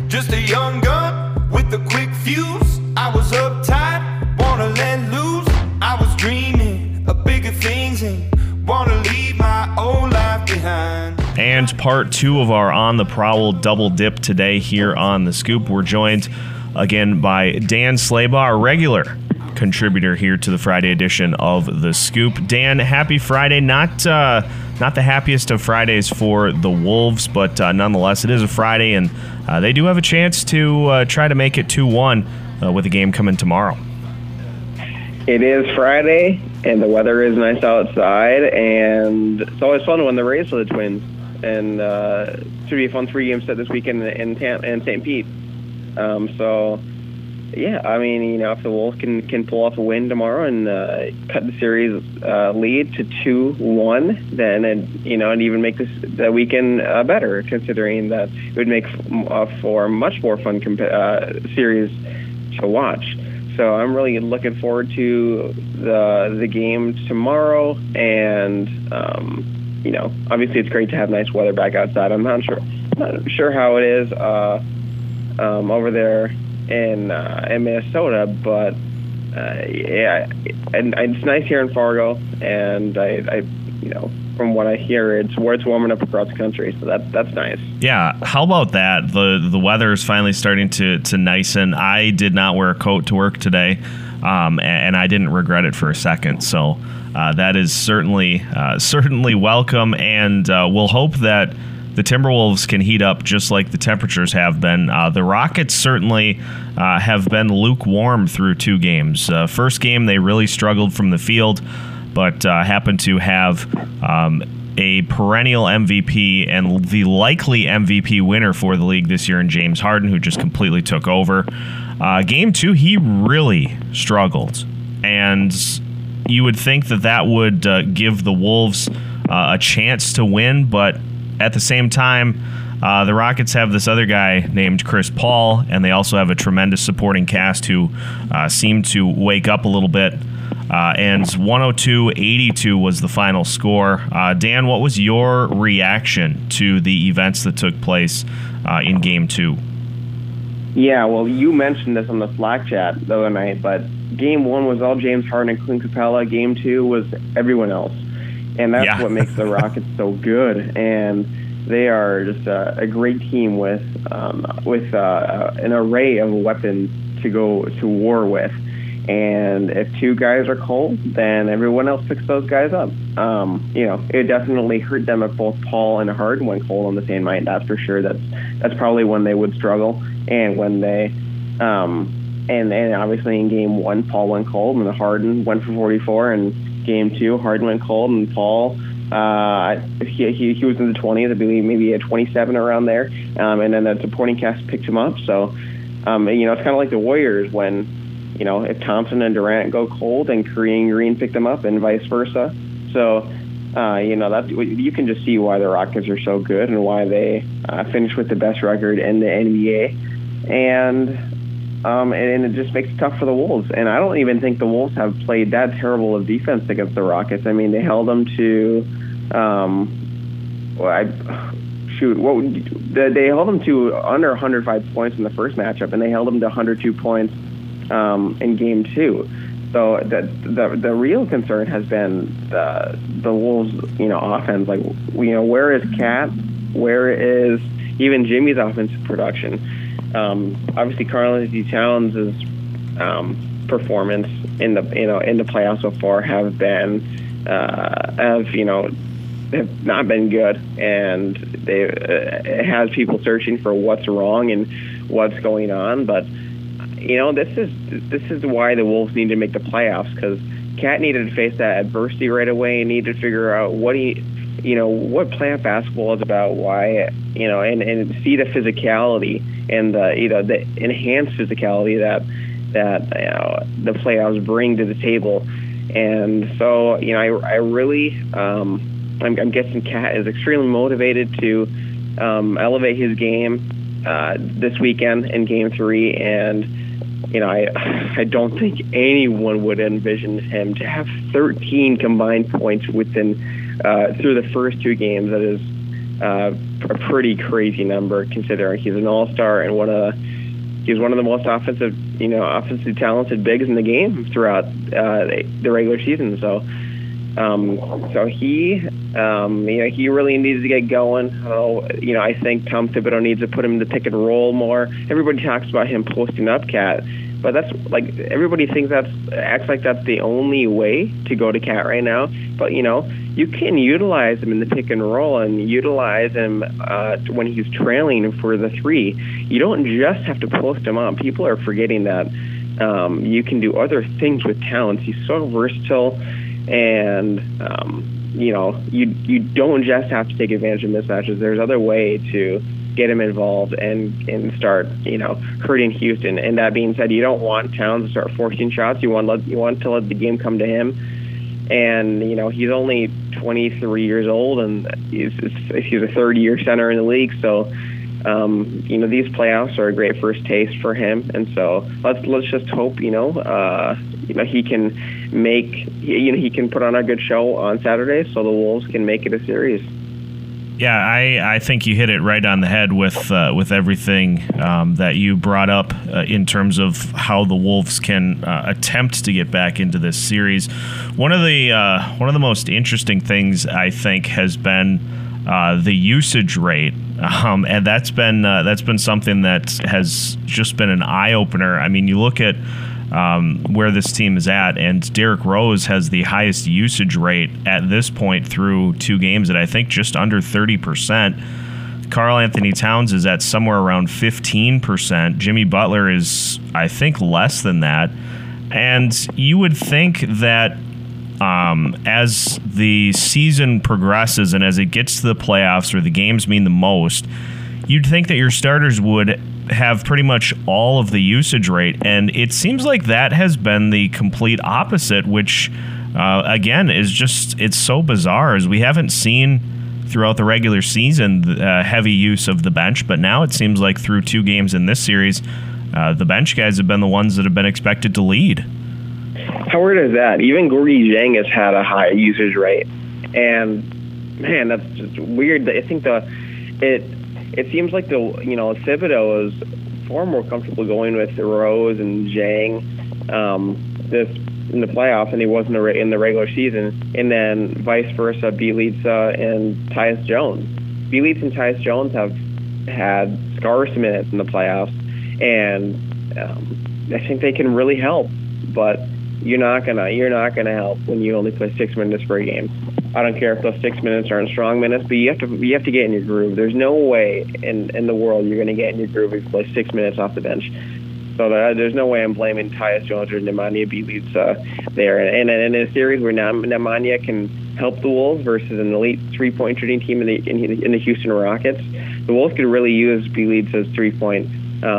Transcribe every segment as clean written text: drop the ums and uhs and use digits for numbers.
Just a young gun with a quick fuse. I was uptight, wanna let loose. I was dreaming of bigger things and wanna leave my old life behind. And part 2 of our On the Prowl double dip today here on The Scoop. We're joined again by Dan Slaybaugh, our regular contributor here to the Friday edition of The Scoop. Dan, happy Friday. Not the happiest of Fridays for the Wolves, but nonetheless, it is a Friday, and they do have a chance to try to make it 2-1 with a game coming tomorrow. It is Friday, and the weather is nice outside, and it's always fun when the Rays play the Twins. And it should be a fun 3-game set this weekend in St. Pete. So, yeah, I mean, you know, if the Wolves can pull off a win tomorrow and cut the series lead to 2-1, then and even make the weekend better, considering that it would make for a much more fun series to watch. So I'm really looking forward to the game tomorrow, and obviously it's great to have nice weather back outside. I'm not sure how it is over there in Minnesota, but yeah, and it's nice here in Fargo, and I from what I hear, it's warming up across the country, so that's nice. Yeah, how about that? The weather is finally starting to nicen. I did not wear a coat to work today, and I didn't regret it for a second. So that is certainly welcome, and we'll hope that the Timberwolves can heat up just like the temperatures have been. The Rockets certainly have been lukewarm through 2 games. First game, they really struggled from the field, but happened to have a perennial MVP and the likely MVP winner for the league this year in James Harden, who just completely took over. Game 2, he really struggled, and you would think that would give the Wolves a chance to win, but at the same time, the Rockets have this other guy named Chris Paul, and they also have a tremendous supporting cast who seem to wake up a little bit. And 102-82 was the final score. Dan, what was your reaction to the events that took place in Game 2? Yeah, well, you mentioned this on the Slack chat the other night, but Game 1 was all James Harden and Clint Capella. Game 2 was everyone else. And that's what makes the Rockets so good. And they are just a great team with an array of weapons to go to war with. And if 2 guys are cold, then everyone else picks those guys up. It definitely hurt them if both Paul and Harden went cold on the same night. That's for sure. That's probably when they would struggle. And when they, and obviously in Game 1, Paul went cold, and Harden went for 44. And Game 2, Harden went cold, and Paul, he was in the 20s, I believe, maybe at 27 around there. And then the supporting cast picked him up. So, it's kind of like the Warriors when, if Thompson and Durant go cold and Curry and Green pick them up, and vice versa. So, that you can just see why the Rockets are so good and why they finish with the best record in the NBA. And it just makes it tough for the Wolves. And I don't even think the Wolves have played that terrible of defense against the Rockets. I mean, they held them to, they held them to under 105 points in the first matchup, and they held them to 102 points in Game 2. So the real concern has been the Wolves, offense. Like, where is Cat? Where is even Jimmy's offensive production? Obviously, Karl-Anthony Towns' performance in the playoffs so far have not been good, and it has people searching for what's wrong and what's going on. But this is why the Wolves need to make the playoffs, because Cat needed to face that adversity right away and needed to figure out what playoff basketball is about, why, and see the physicality and the enhanced physicality that the playoffs bring to the table. And so, I really, I'm guessing Cat is extremely motivated to elevate his game this weekend in Game 3, and I don't think anyone would envision him to have 13 combined points within through the first 2 games. That is a pretty crazy number considering he's an all-star and he's one of the most offensively talented bigs in the game throughout the regular season. So he really needs to get going. I think Tom Thibodeau needs to put him in the pick and roll more. Everybody talks about him posting up Cat, but that's like everybody acts like that's the only way to go to Cat right now. But you can utilize him in the pick and roll and utilize him when he's trailing for the three. You don't just have to post him up. People are forgetting that you can do other things with talents. He's so versatile, and you don't just have to take advantage of mismatches. There's other way to get him involved and start hurting Houston. And that being said, you don't want Towns to start forcing shots. You want to let the game come to him. And he's only 23 years old, and he's a third-year center in the league. So these playoffs are a great first taste for him. And so let's just hope he can he can put on a good show on Saturday, so the Wolves can make it a series. Yeah, I think you hit it right on the head with everything that you brought up in terms of how the Wolves can attempt to get back into this series. One of the most interesting things I think has been the usage rate, and that's been something that has just been an eye opener. I mean, you look at where this team is at, and Derrick Rose has the highest usage rate at this point through 2 games at I think just under 30%. Karl-Anthony Towns is at somewhere around 15%. Jimmy Butler is, I think, less than that. And you would think that as the season progresses and as it gets to the playoffs where the games mean the most, you'd think that your starters would have pretty much all of the usage rate, and it seems like that has been the complete opposite, which again is it's so bizarre, as we haven't seen throughout the regular season heavy use of the bench, but now it seems like through 2 games in this series, the bench guys have been the ones that have been expected to lead. How weird is that? Even Gorgui Dieng has had a high usage rate, and man, that's just weird. I think it seems like Thibodeau is far more comfortable going with Rose and Dieng this in the playoffs than he was in the regular season, and then vice versa, Bjelica and Tyus Jones. Bjelica and Tyus Jones have had scarce minutes in the playoffs, and I think they can really help, but you're not gonna help when you only play 6 minutes per game. I don't care if those 6 minutes aren't strong minutes, but you have to get in your groove. There's no way in the world you're going to get in your groove if you play 6 minutes off the bench. So there's no way I'm blaming Tyus Jones or Nemanja Bjelica there. And in a series where Nemanja can help the Wolves versus an elite three-point shooting team in the Houston Rockets, the Wolves could really use Bjelica's three-point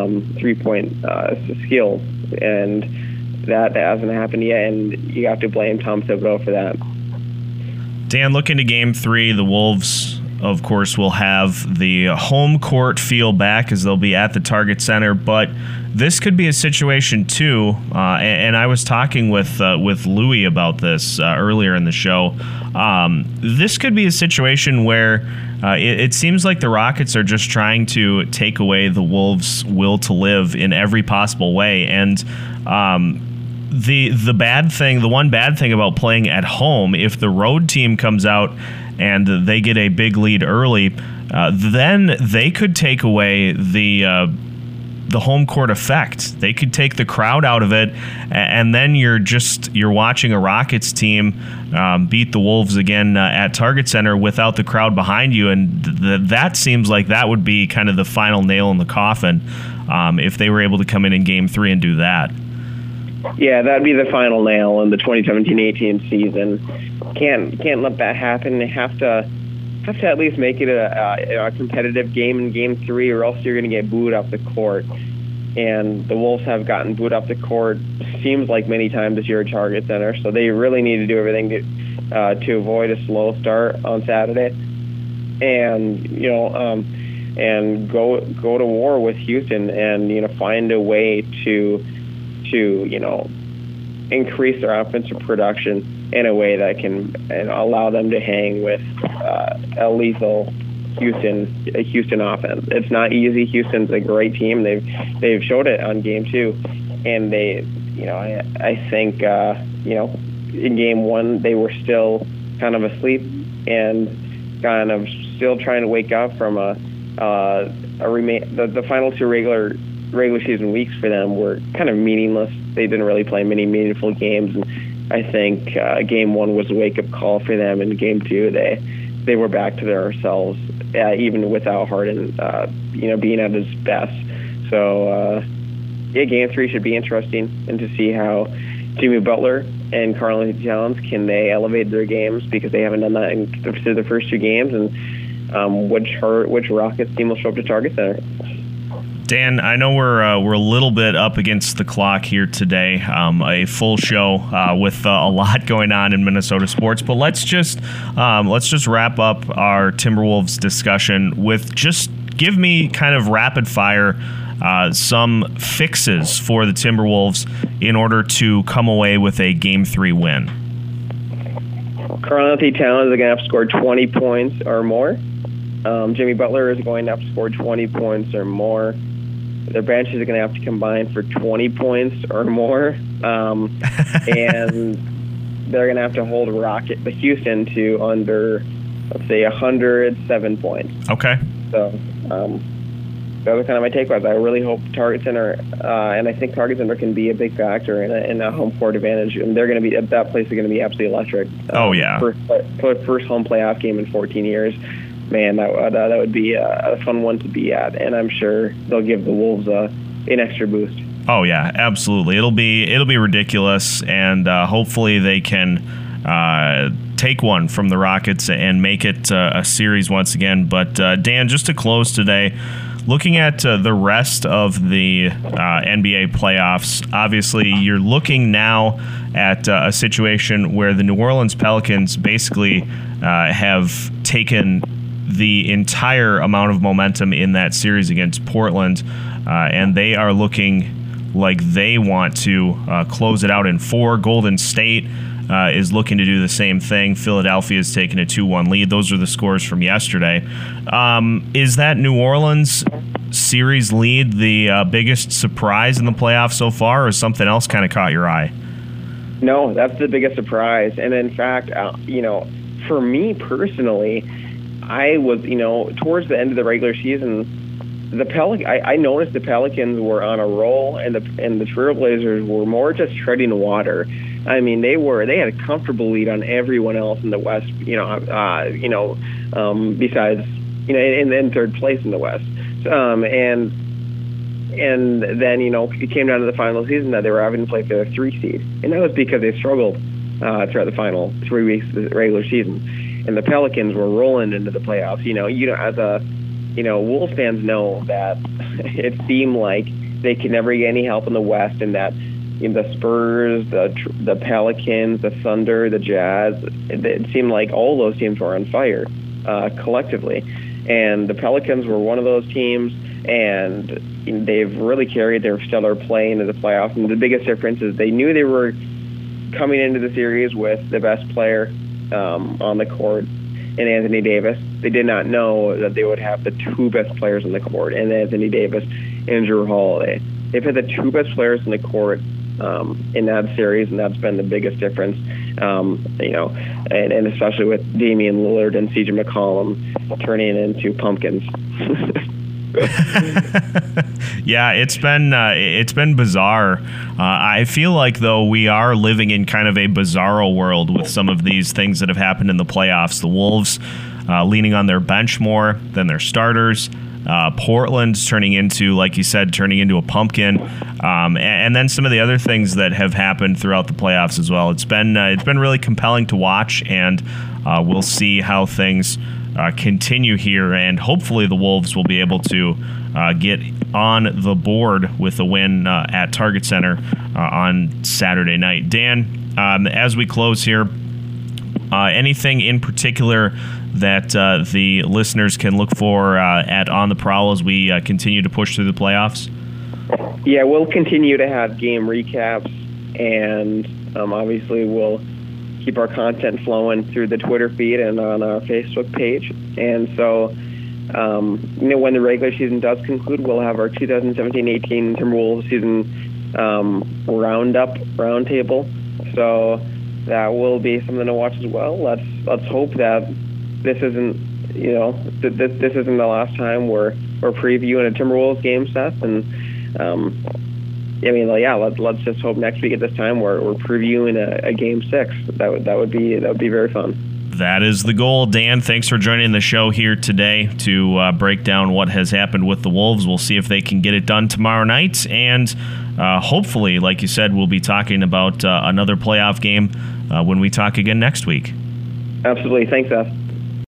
skill, and that hasn't happened yet. And you have to blame Tom Thibodeau for that. Dan, look into Game 3. The Wolves, of course, will have the home court feel back as they'll be at the Target Center. But this could be a situation, too, and I was talking with Louie about this earlier in the show. This could be a situation where it seems like the Rockets are just trying to take away the Wolves' will to live in every possible way. And the one bad thing about playing at home, if the road team comes out and they get a big lead early, then they could take away the home court effect. They could take the crowd out of it, and then you're watching a Rockets team beat the Wolves again at Target Center without the crowd behind you, and that seems like that would be kind of the final nail in the coffin if they were able to come in Game 3 and do that. Yeah, that'd be the final nail in the 2017-18 season. Can't let that happen. They have to at least make it a competitive game in Game 3, or else you're going to get booed off the court. And the Wolves have gotten booed off the court, seems like many times this year at Target Center. So they really need to do everything to avoid a slow start on Saturday, and and go to war with Houston, and find a way to increase their offensive production in a way that can allow them to hang with a lethal Houston offense. It's not easy. Houston's a great team. They've showed it on game 2, and I think in game 1 they were still kind of asleep and kind of still trying to wake up from the final 2 regular season weeks for them were kind of meaningless. They didn't really play many meaningful games, and I think game 1 was a wake-up call for them. In game 2, they were back to themselves, even without Harden, being at his best. So, game 3 should be interesting, and to see how Jimmy Butler and Karl-Anthony Towns, can they elevate their games, because they haven't done that in the first 2 games, and which Rockets team will show up to Target Center. Dan, I know we're a little bit up against the clock here today, a full show with a lot going on in Minnesota sports. But let's just wrap up our Timberwolves discussion with just give me kind of rapid fire some fixes for the Timberwolves in order to come away with a Game 3 win. Karl-Anthony Towns is going to have to score 20 points or more. Jimmy Butler is going to have to score 20 points or more. Their benches are going to have to combine for 20 points or more. And they're going to have to hold the Houston to under, let's say, 107 points. Okay. So those are kind of my takeaways. I really hope Target Center, and I think Target Center can be a big factor in a home court advantage. And they're going to be, that place is going to be absolutely electric. First home playoff game in 14 years. Man, that would be a fun one to be at, and I'm sure they'll give the Wolves an extra boost. Oh yeah, absolutely. It'll be ridiculous, and hopefully they can take one from the Rockets and make it a series once again. But Dan, just to close today, looking at the rest of the NBA playoffs, obviously you're looking now at a situation where the New Orleans Pelicans basically have taken the entire amount of momentum in that series against Portland, and they are looking like they want to close it out in 4. Golden State is looking to do the same thing. Philadelphia has taken a 2-1 lead. Those are the scores from yesterday. Is that New Orleans series lead the biggest surprise in the playoffs so far, or something else kind of caught your eye? No, that's the biggest surprise. And in fact, for me personally, I was, towards the end of the regular season, I noticed the Pelicans were on a roll, and the Trailblazers were more just treading water. I mean, they had a comfortable lead on everyone else in the West. Besides, in third place in the West, and then it came down to the final season that they were having to play for the 3 seed, and that was because they struggled throughout the final 3 weeks of the regular season. And the Pelicans were rolling into the playoffs. Wolves fans know that it seemed like they could never get any help in the West, and that the Spurs, the Pelicans, the Thunder, the Jazz, it seemed like all those teams were on fire collectively. And the Pelicans were one of those teams, and they've really carried their stellar play into the playoffs. And the biggest difference is they knew they were coming into the series with the best player on the court in Anthony Davis. They did not know that they would have the 2 best players on the court in Anthony Davis and Jrue Holiday. They've had the 2 best players on the court in that series, and that's been the biggest difference. And especially with Damian Lillard and CJ McCollum turning into pumpkins. Yeah, it's been bizarre. I feel like, though, we are living in kind of a bizarro world with some of these things that have happened in the playoffs. The Wolves leaning on their bench more than their starters. Portland's turning into a pumpkin, and then some of the other things that have happened throughout the playoffs as well. It's been really compelling to watch, and we'll see how things continue here, and hopefully the Wolves will be able to get on the board with a win at Target Center on Saturday night. Dan, as we close here, anything in particular that the listeners can look for at On the Prowl as we continue to push through the playoffs? Yeah, we'll continue to have game recaps, and obviously we'll keep our content flowing through the Twitter feed and on our Facebook page. And so when the regular season does conclude, we'll have our 2017-18 Timberwolves season roundtable. So that will be something to watch as well. Let's hope that this isn't this isn't the last time we're previewing a Timberwolves game, Seth. And let's just hope next week at this time we're previewing a game 6. That would be very fun. That is the goal. Dan, thanks for joining the show here today to break down what has happened with the Wolves. We'll see if they can get it done tomorrow night, and hopefully, like you said, we'll be talking about another playoff game when we talk again next week. Absolutely. Thanks, Seth.